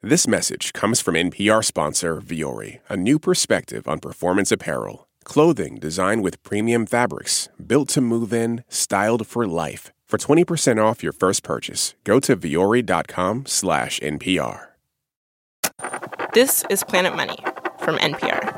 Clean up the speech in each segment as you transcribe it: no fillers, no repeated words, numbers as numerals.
This message comes from NPR sponsor Vuori, a new perspective on performance apparel. Clothing designed with premium fabrics, built to move in, styled for life. For 20% off your first purchase, go to vuori.com/NPR. This is Planet Money from NPR.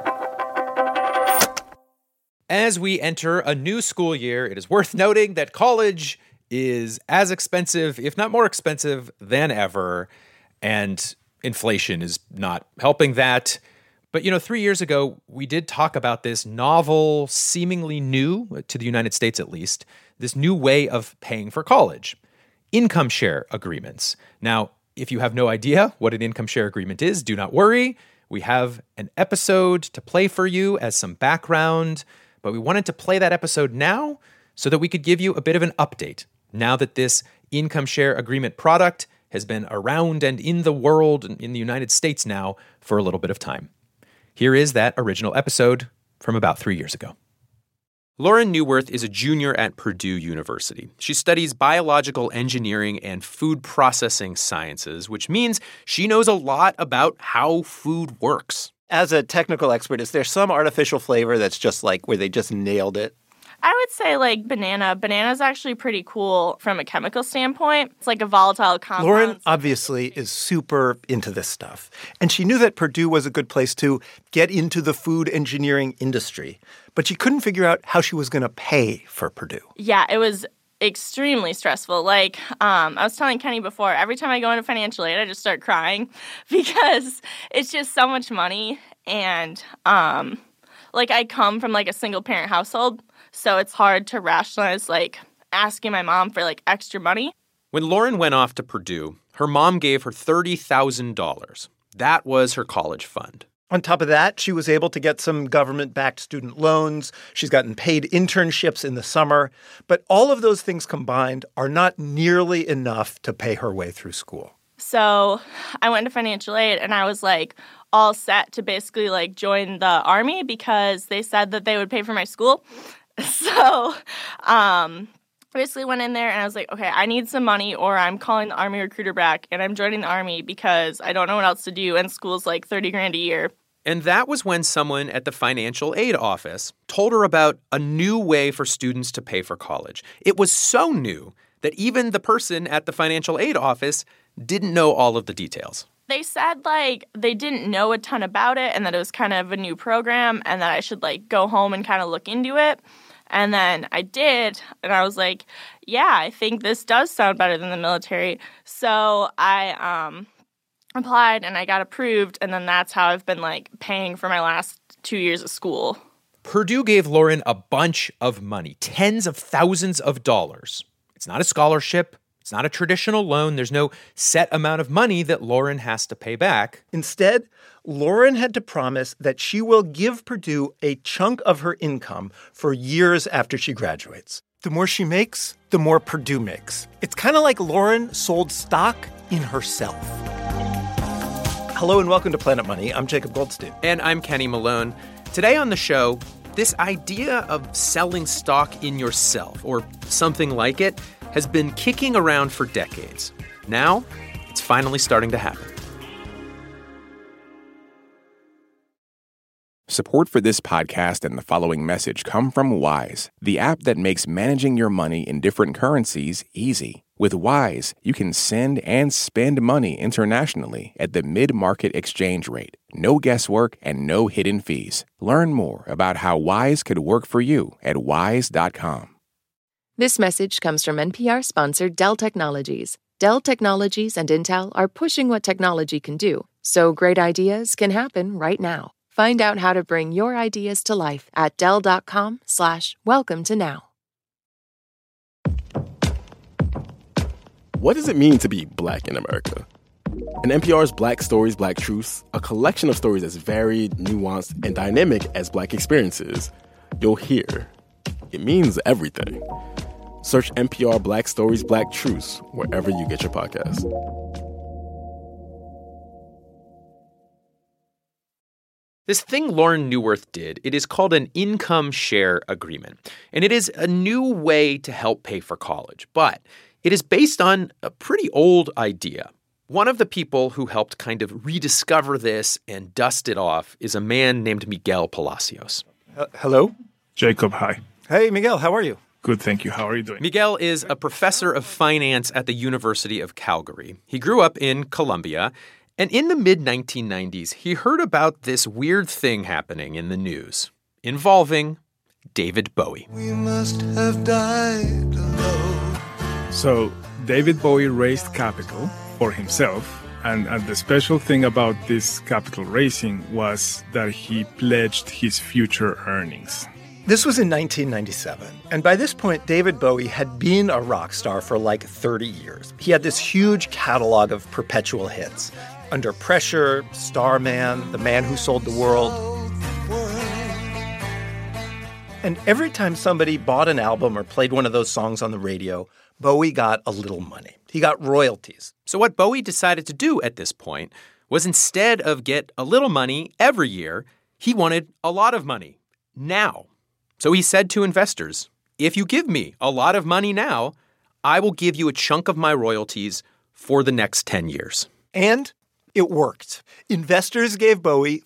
As we enter a new school year, it is worth noting that college is as expensive, if not more expensive, than ever. And inflation is not helping that. But, 3 years ago, we did talk about this novel, seemingly new, to the United States at least, this new way of paying for college. Income share agreements. Now, if you have no idea what an income share agreement is, do not worry. We have an episode to play for you as some background. But we wanted to play that episode now so that we could give you a bit of an update now that this income share agreement product has been around and in the world, in the United States now, for a little bit of time. Here is that original episode from about 3 years ago. Lauren Neuwirth is a junior at Purdue University. She studies biological engineering and food processing sciences, which means she knows a lot about how food works. As a technical expert, is there some artificial flavor that's just like where they just nailed it? I would say like banana. Banana's actually pretty cool from a chemical standpoint. It's like a volatile compound. Lauren obviously is super into this stuff. And she knew that Purdue was a good place to get into the food engineering industry. But she couldn't figure out how she was going to pay for Purdue. Yeah, it was extremely stressful. Like, I was telling Kenny before, every time I go into financial aid, I just start crying because it's just so much money. And, I come from, a single-parent household, so it's hard to rationalize, asking my mom for, extra money. When Lauren went off to Purdue, her mom gave her $30,000. That was her college fund. On top of that, she was able to get some government-backed student loans. She's gotten paid internships in the summer. But all of those things combined are not nearly enough to pay her way through school. So I went to financial aid, and I was, all set to basically, join the Army because they said that they would pay for my school. So basically went in there, and I was like, okay, I need some money or I'm calling the Army recruiter back, and I'm joining the Army because I don't know what else to do, and school's $30,000 a year. And that was when someone at the financial aid office told her about a new way for students to pay for college. It was so new that even the person at the financial aid office didn't know all of the details. They said, they didn't know a ton about it and that it was kind of a new program and that I should, go home and kind of look into it. And then I did, and I was like, yeah, I think this does sound better than the military. So I applied, and I got approved, and then that's how I've been, paying for my last 2 years of school. Purdue gave Lauren a bunch of money, tens of thousands of dollars. It's not a scholarship. It's not a traditional loan. There's no set amount of money that Lauren has to pay back. Instead, Lauren had to promise that she will give Purdue a chunk of her income for years after she graduates. The more she makes, the more Purdue makes. It's kind of like Lauren sold stock in herself. Hello and welcome to Planet Money. I'm Jacob Goldstein. And I'm Kenny Malone. Today on the show, this idea of selling stock in yourself, or something like it, has been kicking around for decades. Now, it's finally starting to happen. Support for this podcast and the following message come from Wise, the app that makes managing your money in different currencies easy. With Wise, you can send and spend money internationally at the mid-market exchange rate. No guesswork and no hidden fees. Learn more about how Wise could work for you at wise.com. This message comes from NPR-sponsored Dell Technologies. Dell Technologies and Intel are pushing what technology can do, so great ideas can happen right now. Find out how to bring your ideas to life at Dell.com/welcome to now. What does it mean to be Black in America? In NPR's Black Stories, Black Truths, a collection of stories as varied, nuanced, and dynamic as Black experiences, you'll hear it means everything. Search NPR Black Stories, Black Truths wherever you get your podcasts. This thing Lauren Neuwirth did, it is called an income share agreement. And it is a new way to help pay for college. But it is based on a pretty old idea. One of the people who helped kind of rediscover this and dust it off is a man named Miguel Palacios. Hello? Jacob, hi. Hey, Miguel, how are you? Good, thank you. How are you doing? Miguel is a professor of finance at the University of Calgary. He grew up in Colombia, and in the mid-1990s, he heard about this weird thing happening in the news involving David Bowie. We must have died alone. So, David Bowie raised capital for himself, and the special thing about this capital raising was that he pledged his future earnings. This was in 1997, and by this point, David Bowie had been a rock star for like 30 years. He had this huge catalog of perpetual hits. Under Pressure, Starman, The Man Who Sold the World. And every time somebody bought an album or played one of those songs on the radio, Bowie got a little money. He got royalties. So what Bowie decided to do at this point was instead of get a little money every year, he wanted a lot of money now. So he said to investors, if you give me a lot of money now, I will give you a chunk of my royalties for the next 10 years. And it worked. Investors gave Bowie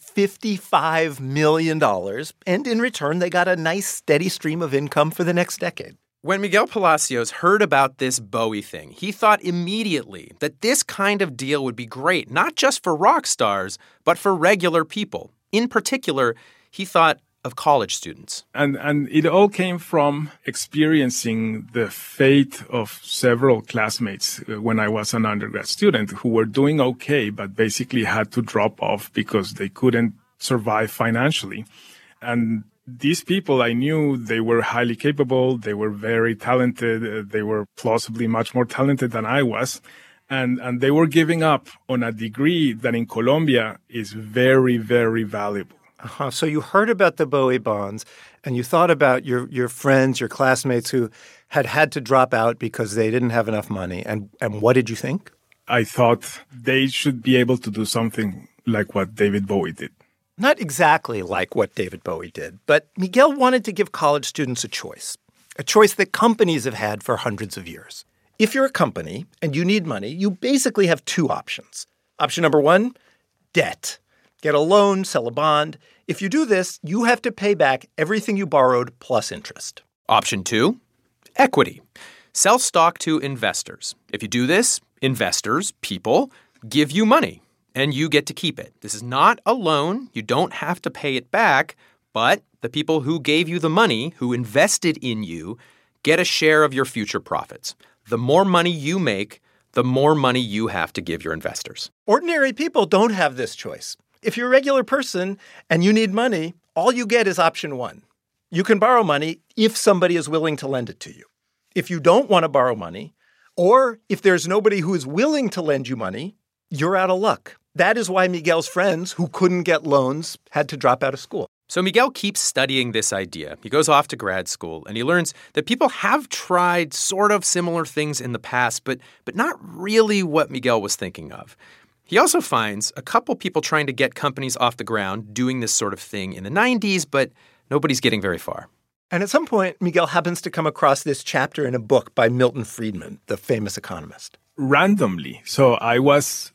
$55 million, and in return, they got a nice, steady stream of income for the next decade. When Miguel Palacios heard about this Bowie thing, he thought immediately that this kind of deal would be great, not just for rock stars, but for regular people. In particular, he thought of college students. And it all came from experiencing the fate of several classmates when I was an undergrad student who were doing okay, but basically had to drop off because they couldn't survive financially. And these people, I knew they were highly capable, they were very talented, they were plausibly much more talented than I was. And they were giving up on a degree that in Colombia is very, very valuable. So you heard about the Bowie bonds, and you thought about your friends, your classmates who had to drop out because they didn't have enough money. And what did you think? I thought they should be able to do something like what David Bowie did. Not exactly like what David Bowie did, but Miguel wanted to give college students a choice that companies have had for hundreds of years. If you're a company and you need money, you basically have two options. Option number one, debt. Get a loan, sell a bond. If you do this, you have to pay back everything you borrowed plus interest. Option 2, equity. Sell stock to investors. If you do this, investors, people, give you money, and you get to keep it. This is not a loan. You don't have to pay it back, but the people who gave you the money, who invested in you, get a share of your future profits. The more money you make, the more money you have to give your investors. Ordinary people don't have this choice. If you're a regular person and you need money, all you get is option one. You can borrow money if somebody is willing to lend it to you. If you don't want to borrow money, or if there's nobody who is willing to lend you money, you're out of luck. That is why Miguel's friends who couldn't get loans had to drop out of school. So Miguel keeps studying this idea. He goes off to grad school, and he learns that people have tried sort of similar things in the past, but not really what Miguel was thinking of. He also finds a couple people trying to get companies off the ground doing this sort of thing in the 90s, but nobody's getting very far. And at some point, Miguel happens to come across this chapter in a book by Milton Friedman, the famous economist. Randomly. So I was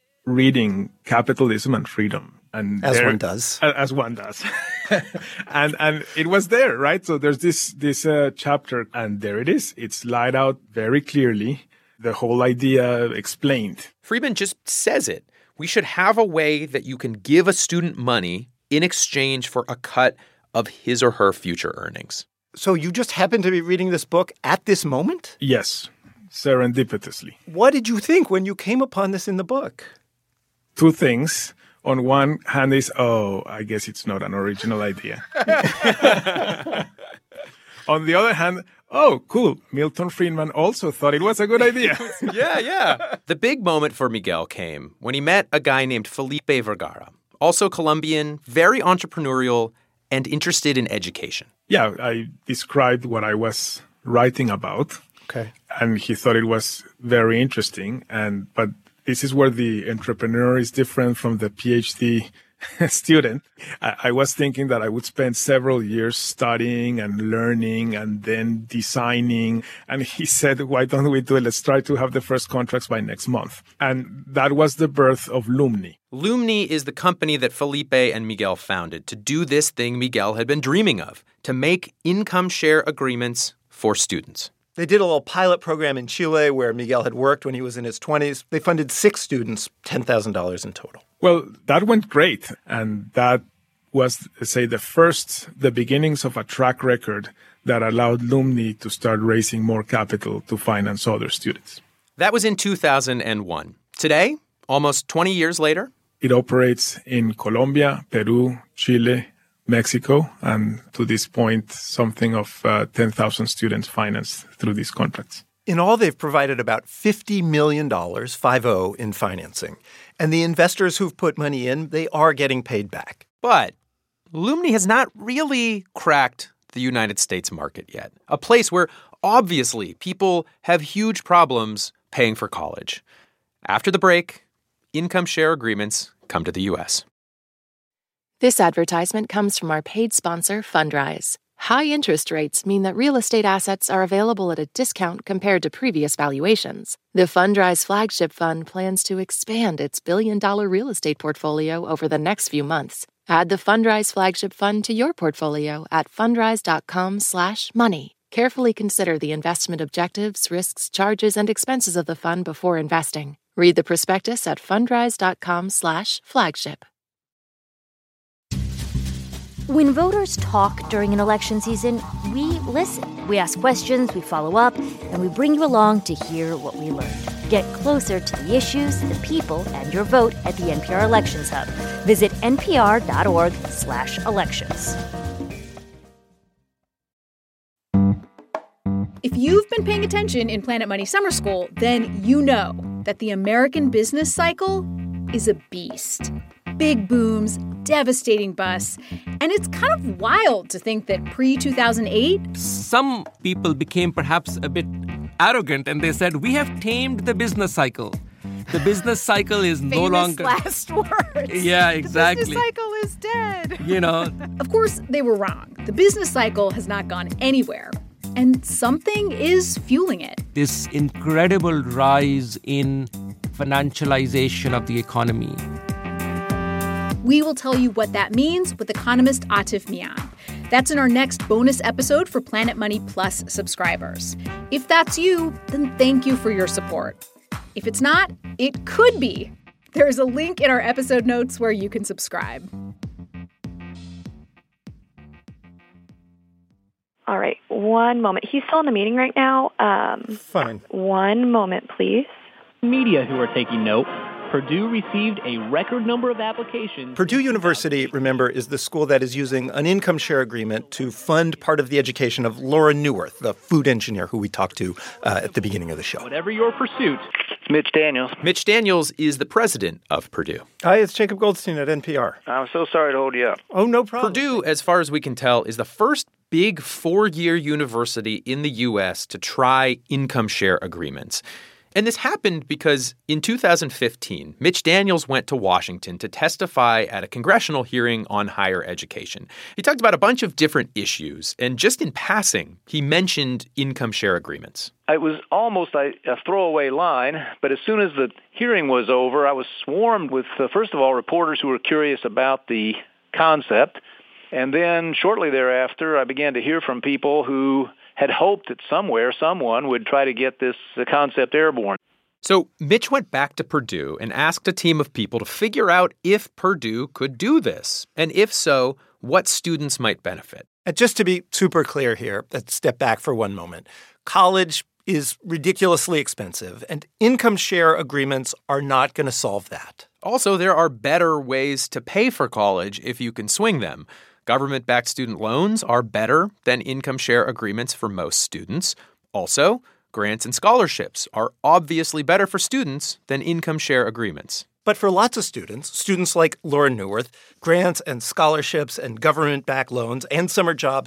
reading Capitalism and Freedom. And As one does. As one does. and it was there, right? So there's this chapter, and there it is. It's laid out very clearly. The whole idea explained. Friedman just says it. We should have a way that you can give a student money in exchange for a cut of his or her future earnings. So you just happened to be reading this book at this moment? Yes, serendipitously. What did you think when you came upon this in the book? Two things. On one hand is, I guess it's not an original idea. On the other hand, cool. Milton Friedman also thought it was a good idea. Yeah. The big moment for Miguel came when he met a guy named Felipe Vergara, also Colombian, very entrepreneurial, and interested in education. Yeah, I described what I was writing about. Okay. And he thought it was very interesting. But this is where the entrepreneur is different from the PhD student, I was thinking that I would spend several years studying and learning and then designing. And he said, why don't we do it? Let's try to have the first contracts by next month. And that was the birth of Lumni. Lumni is the company that Felipe and Miguel founded to do this thing Miguel had been dreaming of, to make income share agreements for students. They did a little pilot program in Chile where Miguel had worked when he was in his 20s. They funded 6 students, $10,000 in total. Well, that went great. And that was, say, the beginnings of a track record that allowed Lumni to start raising more capital to finance other students. That was in 2001. Today, almost 20 years later, it operates in Colombia, Peru, Chile, Mexico, and to this point, something of 10,000 students financed through these contracts. In all, they've provided about $50 million, 5-0, in financing. And the investors who've put money in, they are getting paid back. But Lumni has not really cracked the United States market yet, a place where obviously people have huge problems paying for college. After the break, income share agreements come to the U.S. This advertisement comes from our paid sponsor, Fundrise. High interest rates mean that real estate assets are available at a discount compared to previous valuations. The Fundrise Flagship Fund plans to expand its billion-dollar real estate portfolio over the next few months. Add the Fundrise Flagship Fund to your portfolio at fundrise.com/money. Carefully consider the investment objectives, risks, charges, and expenses of the fund before investing. Read the prospectus at fundrise.com/flagship. When voters talk during an election season, we listen. We ask questions, we follow up, and we bring you along to hear what we learned. Get closer to the issues, the people, and your vote at the NPR Elections Hub. Visit npr.org/elections. If you've been paying attention in Planet Money Summer School, then you know that the American business cycle is a beast. Big booms, devastating busts, and it's kind of wild to think that pre-2008... Some people became perhaps a bit arrogant and they said, we have tamed the business cycle. The business cycle is no longer... last words. Yeah, exactly. The business cycle is dead. You know. Of course, they were wrong. The business cycle has not gone anywhere. And something is fueling it. This incredible rise in financialization of the economy. We will tell you what that means with economist Atif Mian. That's in our next bonus episode for Planet Money Plus subscribers. If that's you, then thank you for your support. If it's not, it could be. There's a link in our episode notes where you can subscribe. All right, one moment. He's still in the meeting right now. Fine. One moment, please. Media who are taking note. Purdue received a record number of applications. Purdue University, remember, is the school that is using an income share agreement to fund part of the education of Laura Neuwirth, the food engineer who we talked to at the beginning of the show. Whatever your pursuit. Mitch Daniels. Mitch Daniels is the president of Purdue. Hi, it's Jacob Goldstein at NPR. I'm so sorry to hold you up. Oh, no problem. Purdue, as far as we can tell, is the first big 4-year university in the U.S. to try income share agreements. And this happened because in 2015, Mitch Daniels went to Washington to testify at a congressional hearing on higher education. He talked about a bunch of different issues, and just in passing, he mentioned income share agreements. It was almost a throwaway line, but as soon as the hearing was over, I was swarmed with, first of all, reporters who were curious about the concept. And then shortly thereafter, I began to hear from people who had hoped that somewhere someone would try to get this concept airborne. So Mitch went back to Purdue and asked a team of people to figure out if Purdue could do this, and if so, what students might benefit. And just to be super clear here, let's step back for one moment. College is ridiculously expensive, and income share agreements are not going to solve that. Also, there are better ways to pay for college if you can swing them. Government-backed student loans are better than income share agreements for most students. Also, grants and scholarships are obviously better for students than income share agreements. But for lots of students like Laura Neuwirth, grants and scholarships and government-backed loans and summer jobs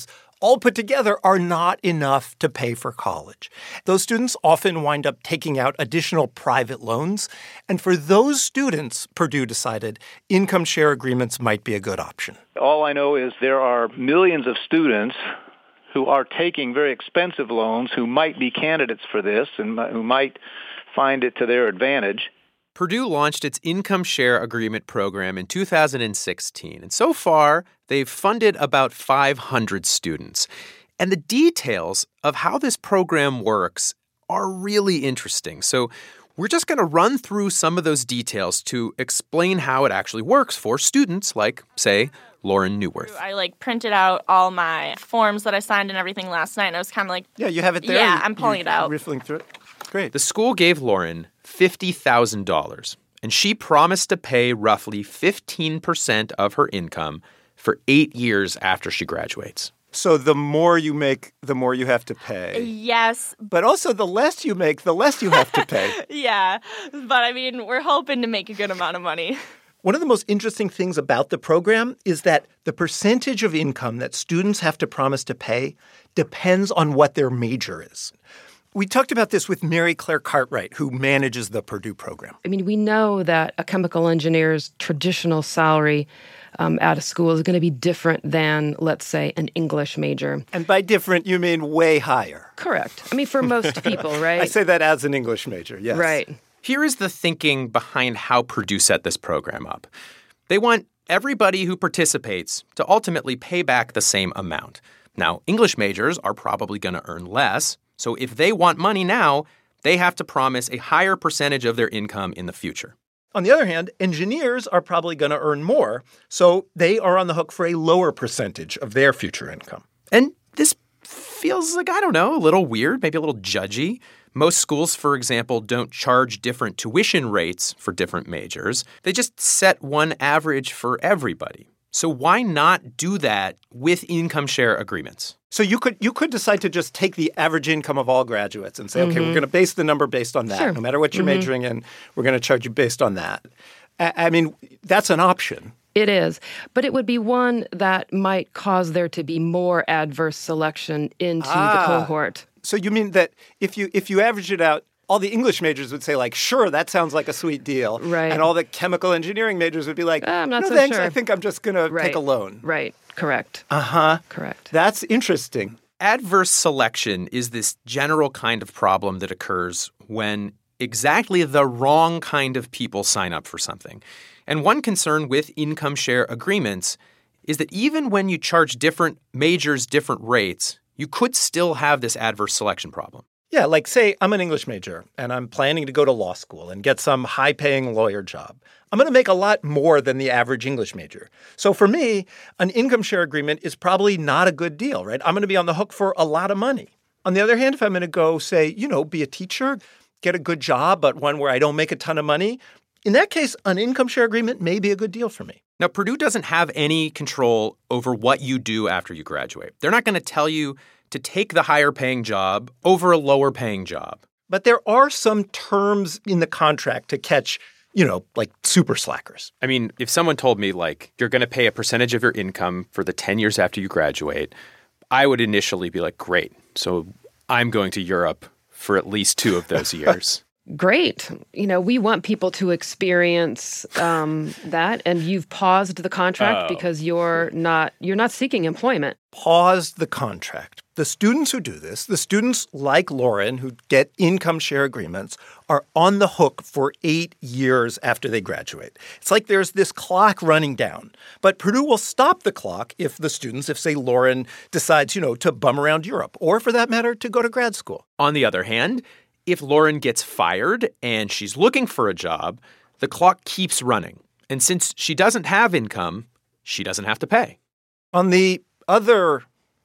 all put together are not enough to pay for college. Those students often wind up taking out additional private loans. And for those students, Purdue decided income share agreements might be a good option. All I know is there are millions of students who are taking very expensive loans who might be candidates for this and who might find it to their advantage. Purdue launched its income share agreement program in 2016, and so far, they've funded about 500 students. And the details of how this program works are really interesting. So we're just going to run through some of those details to explain how it actually works for students like, say, Lauren Neuwirth. I printed out all my forms that I signed and everything last night, and I was kind of like... Yeah, you have it there? Yeah, I'm pulling it out. Riffling through it? Great. The school gave Lauren $50,000, and she promised to pay roughly 15% of her income for 8 years after she graduates. So the more you make, the more you have to pay. Yes. But also the less you make, the less you have to pay. Yeah. But, we're hoping to make a good amount of money. One of the most interesting things about the program is that the percentage of income that students have to promise to pay depends on what their major is. We talked about this with Mary Claire Cartwright, who manages the Purdue program. We know that a chemical engineer's traditional salary at a school is going to be different than, let's say, an English major. And by different, you mean way higher. Correct. For most people, right? I say that as an English major, yes. Right. Here is the thinking behind how Purdue set this program up. They want everybody who participates to ultimately pay back the same amount. Now, English majors are probably going to earn less, so if they want money now, they have to promise a higher percentage of their income in the future. On the other hand, engineers are probably going to earn more, so they are on the hook for a lower percentage of their future income. And this feels like, a little weird, maybe a little judgy. Most schools, for example, don't charge different tuition rates for different majors. They just set one average for everybody. So why not do that with income share agreements? So you could decide to just take the average income of all graduates and say, okay, we're going to base the number based on that. Sure. No matter what you're majoring in, we're going to charge you based on that. That's an option. It is. But it would be one that might cause there to be more adverse selection into the cohort. So you mean that if you average it out, all the English majors would say, sure, that sounds like a sweet deal. Right. And all the chemical engineering majors would be like, I'm not no, so thanks, sure. I think I'm just going to take a loan. Right. Correct. Uh-huh. Correct. That's interesting. Adverse selection is this general kind of problem that occurs when exactly the wrong kind of people sign up for something. And one concern with income share agreements is that even when you charge different majors different rates, you could still have this adverse selection problem. Yeah, say I'm an English major and I'm planning to go to law school and get some high-paying lawyer job. I'm going to make a lot more than the average English major. So for me, an income share agreement is probably not a good deal, right? I'm going to be on the hook for a lot of money. On the other hand, if I'm going to go, say, be a teacher, get a good job, but one where I don't make a ton of money, in that case, an income share agreement may be a good deal for me. Now, Purdue doesn't have any control over what you do after you graduate. They're not going to tell you to take the higher-paying job over a lower-paying job. But there are some terms in the contract to catch, super slackers. If someone told me, you're going to pay a percentage of your income for the 10 years after you graduate, I would initially be like, great. So I'm going to Europe for at least 2 of those years. Great. We want people to experience that, and you've paused the contract because you're not seeking employment. Paused the contract. The students who do this, the students like Lauren who get income share agreements, are on the hook for 8 years after they graduate. It's like there's this clock running down. But Purdue will stop the clock if say, Lauren decides, to bum around Europe, or for that matter, to go to grad school. On the other hand, if Lauren gets fired and she's looking for a job, the clock keeps running. And since she doesn't have income, she doesn't have to pay. On the other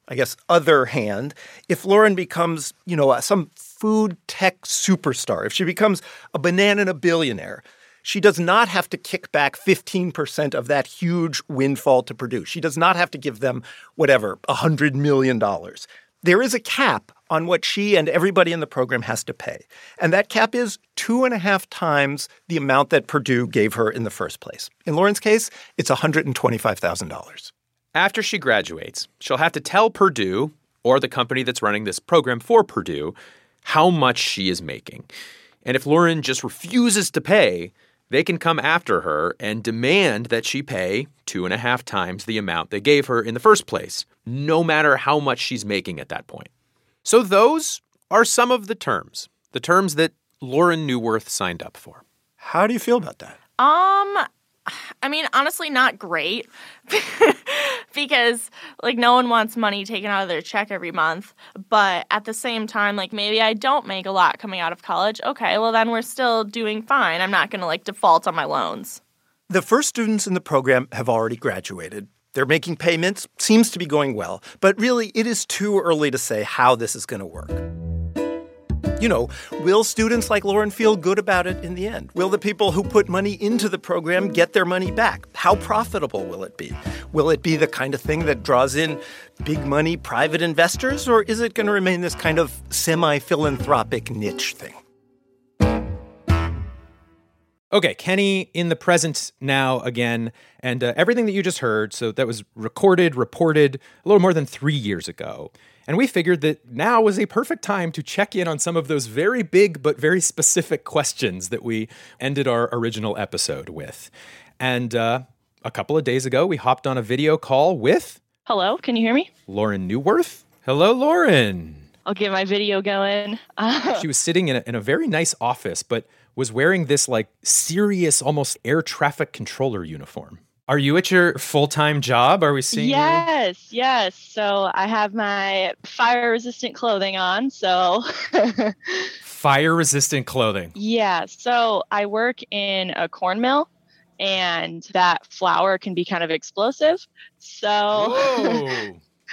hand, if Lauren becomes, some food tech superstar, if she becomes a banana billionaire, she does not have to kick back 15% of that huge windfall to Purdue. She does not have to give them, $100 million. There is a cap on what she and everybody in the program has to pay. And that cap is 2.5 times the amount that Purdue gave her in the first place. In Lauren's case, it's $125,000. After she graduates, she'll have to tell Purdue, or the company that's running this program for Purdue, how much she is making. And if Lauren just refuses to pay, they can come after her and demand that she pay 2.5 times the amount they gave her in the first place, no matter how much she's making at that point. So those are some of the terms that Lauren Neuwirth signed up for. How do you feel about that? I mean, honestly, not great because, like, no one wants money taken out of their check every month. But at the same time, like, maybe I don't make a lot coming out of college. Okay, well, then we're still doing fine. I'm not going to, like, default on my loans. The first students in the program have already graduated. They're making payments. Seems to be going well. But really, it is too early to say how this is going to work. You know, will students like Lauren feel good about it in the end? Will the people who put money into the program get their money back? How profitable will it be? Will it be the kind of thing that draws in big money private investors, or is it going to remain this kind of semi-philanthropic niche thing? Okay, Kenny in the present now again, and everything that you just heard, so that was reported a little more than 3 years ago. And we figured that now was a perfect time to check in on some of those very big but very specific questions that we ended our original episode with. And a couple of days ago, we hopped on a video call with... Hello, can you hear me? Lauren Neuwirth. Hello, Lauren. I'll get my video going. She was sitting in a very nice office, but was wearing this like serious, almost air traffic controller uniform. Are you at your full-time job? Are we seeing you? Yes. So I have my fire-resistant clothing on, so... Fire-resistant clothing. Yeah. So I work in a corn mill, and that flour can be kind of explosive. So...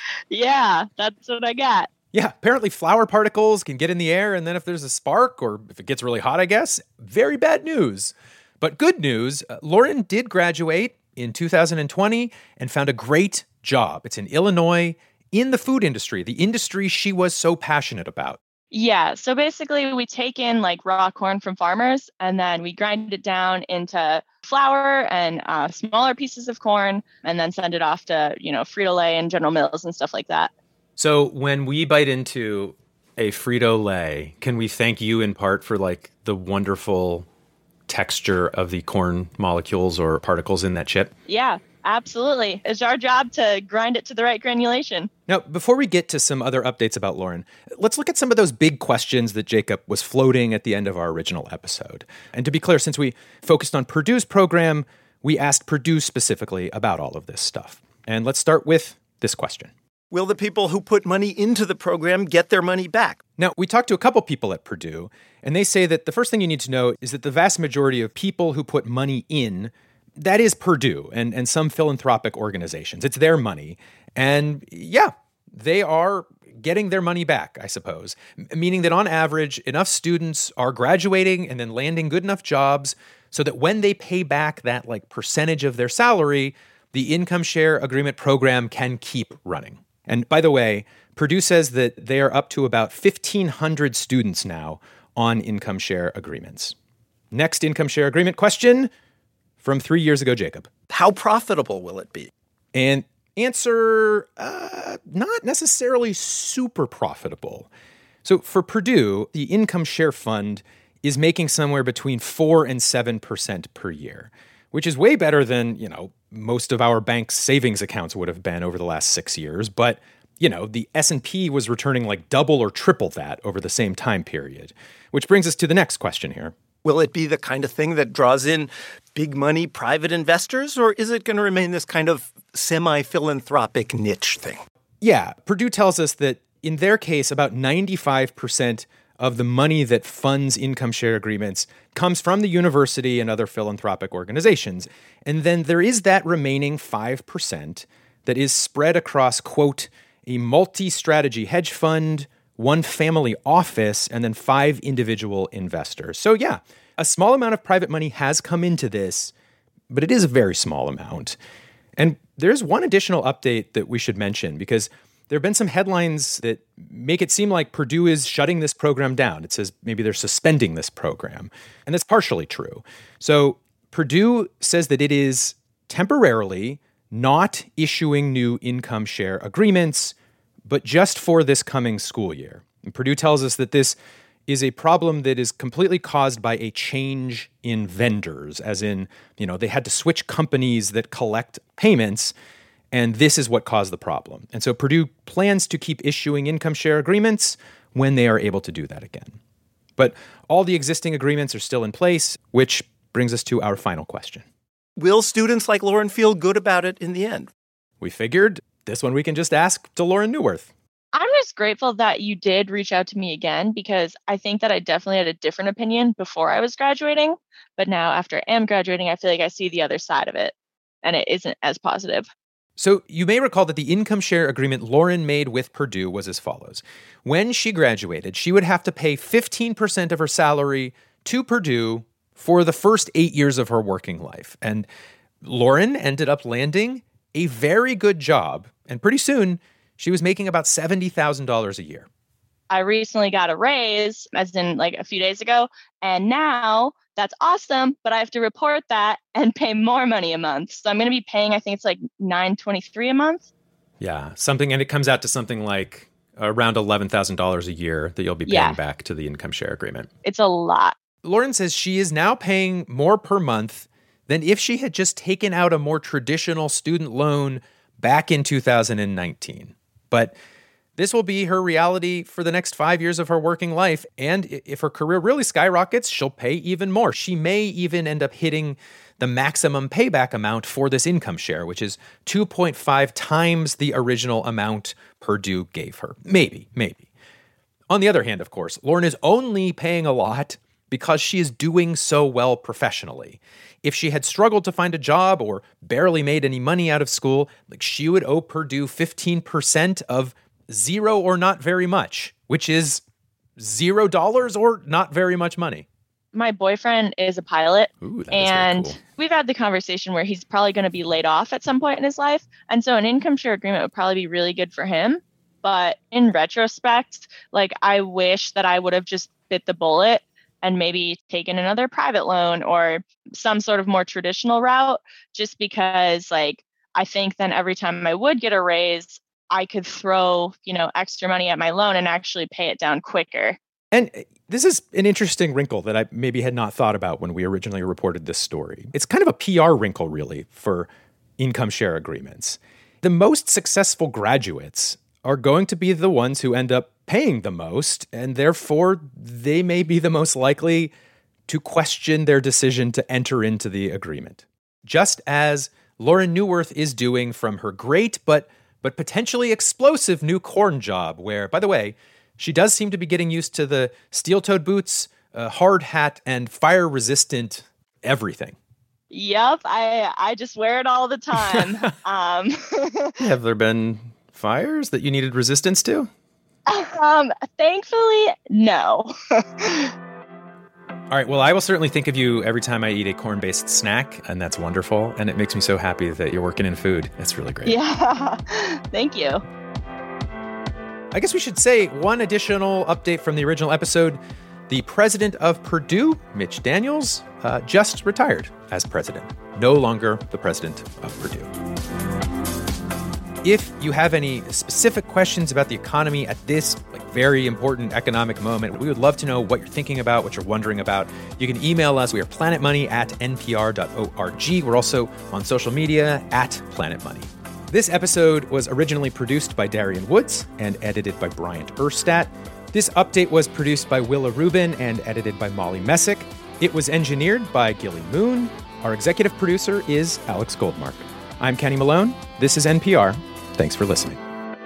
Yeah, that's what I got. Yeah, apparently flour particles can get in the air, and then if there's a spark, or if it gets really hot, I guess, very bad news. But good news, Lauren did graduate in 2020 and found a great job. It's in Illinois, in the food industry, the industry she was so passionate about. Yeah, so basically we take in like raw corn from farmers, and then we grind it down into flour and smaller pieces of corn, and then send it off to, Frito-Lay and General Mills and stuff like that. So when we bite into a Frito-Lay, can we thank you in part for like the wonderful texture of the corn molecules or particles in that chip? Yeah, absolutely. It's our job to grind it to the right granulation. Now, before we get to some other updates about Lauren, let's look at some of those big questions that Jacob was floating at the end of our original episode. And to be clear, since we focused on Purdue's program, we asked Purdue specifically about all of this stuff. And let's start with this question. Will the people who put money into the program get their money back? Now, we talked to a couple people at Purdue, and they say that the first thing you need to know is that the vast majority of people who put money in, that is Purdue and some philanthropic organizations. It's their money. And yeah, they are getting their money back, I suppose, meaning that on average, enough students are graduating and then landing good enough jobs so that when they pay back that like percentage of their salary, the income share agreement program can keep running. And by the way, Purdue says that they are up to about 1,500 students now on income share agreements. Next income share agreement question from 3 years ago, Jacob. How profitable will it be? And answer, not necessarily super profitable. So for Purdue, the income share fund is making somewhere between 4 and 7% per year, which is way better than, most of our bank's savings accounts would have been over the last 6 years. But, the S&P was returning like double or triple that over the same time period, which brings us to the next question here. Will it be the kind of thing that draws in big money private investors, or is it going to remain this kind of semi-philanthropic niche thing? Yeah, Purdue tells us that in their case, about 95% of the money that funds income share agreements comes from the university and other philanthropic organizations. And then there is that remaining 5% that is spread across, quote, a multi-strategy hedge fund, one family office, and then 5 individual investors. So yeah, a small amount of private money has come into this, but it is a very small amount. And there's one additional update that we should mention, because there have been some headlines that make it seem like Purdue is shutting this program down. It says maybe they're suspending this program. And that's partially true. So Purdue says that it is temporarily not issuing new income share agreements, but just for this coming school year. And Purdue tells us that this is a problem that is completely caused by a change in vendors, as in, they had to switch companies that collect payments, and this is what caused the problem. And so Purdue plans to keep issuing income share agreements when they are able to do that again. But all the existing agreements are still in place, which brings us to our final question. Will students like Lauren feel good about it in the end? We figured this one we can just ask to Lauren Neuwirth. I'm just grateful that you did reach out to me again, because I think that I definitely had a different opinion before I was graduating. But now after I am graduating, I feel like I see the other side of it, and it isn't as positive. So you may recall that the income share agreement Lauren made with Purdue was as follows. When she graduated, she would have to pay 15% of her salary to Purdue for the first 8 years of her working life. And Lauren ended up landing a very good job, and pretty soon she was making about $70,000 a year. I recently got a raise, as in like a few days ago, and now that's awesome, but I have to report that and pay more money a month. So I'm going to be paying, I think it's like $923 a month. Yeah, and it comes out to something like around $11,000 a year that you'll be paying back to the income share agreement. It's a lot. Lauren says she is now paying more per month than if she had just taken out a more traditional student loan back in 2019. But this will be her reality for the next 5 years of her working life. And if her career really skyrockets, she'll pay even more. She may even end up hitting the maximum payback amount for this income share, which is 2.5 times the original amount Purdue gave her. Maybe. On the other hand, of course, Lauren is only paying a lot because she is doing so well professionally. If she had struggled to find a job or barely made any money out of school, she would owe Purdue 15% of zero or not very much, which is $0 or not very much money. My boyfriend is a pilot. Ooh, that and is very cool. We've had the conversation where he's probably going to be laid off at some point in his life. And so an income share agreement would probably be really good for him. But in retrospect, I wish that I would have just bit the bullet and maybe taken another private loan or some sort of more traditional route, just because I think then every time I would get a raise, I could throw, extra money at my loan and actually pay it down quicker. And this is an interesting wrinkle that I maybe had not thought about when we originally reported this story. It's kind of a PR wrinkle, really, for income share agreements. The most successful graduates are going to be the ones who end up paying the most, and therefore they may be the most likely to question their decision to enter into the agreement. Just as Lauren Neuwirth is doing from her great but potentially explosive new corn job, where, by the way, she does seem to be getting used to the steel-toed boots, hard hat, and fire-resistant everything. Yep, I just wear it all the time. Have there been fires that you needed resistance to? Thankfully, no. All right, well, I will certainly think of you every time I eat a corn-based snack, and that's wonderful, and it makes me so happy that you're working in food. That's really great. Yeah, thank you. I guess we should say one additional update from the original episode. The president of Purdue, Mitch Daniels, just retired as president. No longer the president of Purdue. If you have any specific questions about the economy at this very important economic moment, we would love to know what you're thinking about, what you're wondering about. You can email us. We are planetmoney@npr.org. We're also on social media @planetmoney. This episode was originally produced by Darian Woods and edited by Bryant Erstadt. This update was produced by Willa Rubin and edited by Molly Messick. It was engineered by Gilly Moon. Our executive producer is Alex Goldmark. I'm Kenny Malone. This is NPR. Thanks for listening.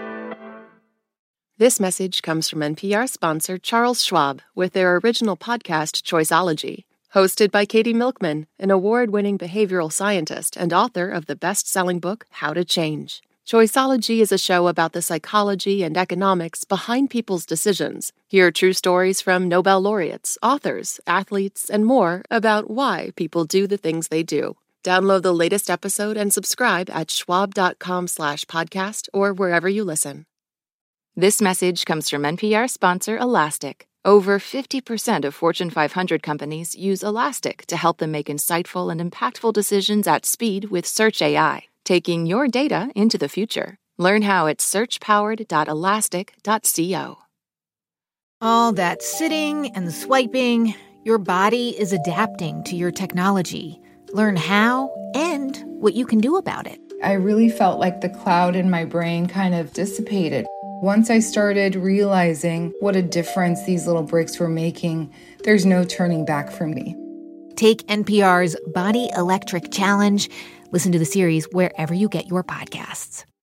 This message comes from NPR sponsor Charles Schwab with their original podcast, Choiceology, hosted by Katie Milkman, an award-winning behavioral scientist and author of the best-selling book, How to Change. Choiceology is a show about the psychology and economics behind people's decisions. Hear true stories from Nobel laureates, authors, athletes, and more about why people do the things they do. Download the latest episode and subscribe at schwab.com/podcast or wherever you listen. This message comes from NPR sponsor Elastic. Over 50% of Fortune 500 companies use Elastic to help them make insightful and impactful decisions at speed with Search AI. taking your data into the future. Learn how at searchpowered.elastic.co. All that sitting and swiping, your body is adapting to your technology. Learn how and what you can do about it. I really felt like the cloud in my brain kind of dissipated. Once I started realizing what a difference these little breaks were making, there's no turning back for me. Take NPR's Body Electric Challenge. Listen to the series wherever you get your podcasts.